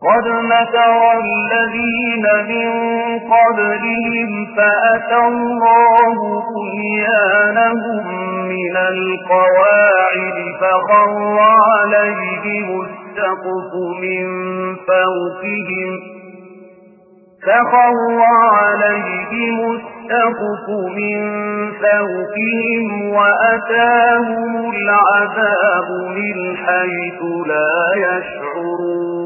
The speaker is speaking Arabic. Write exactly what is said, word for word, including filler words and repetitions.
قد مكر الذين من قبلهم فأتى الله بنيانهم من القواعد فخر عليهم السقف من فوقهم فخر عليهم السقف من فوقهم وأتاهم العذاب من حيث لا يشعرون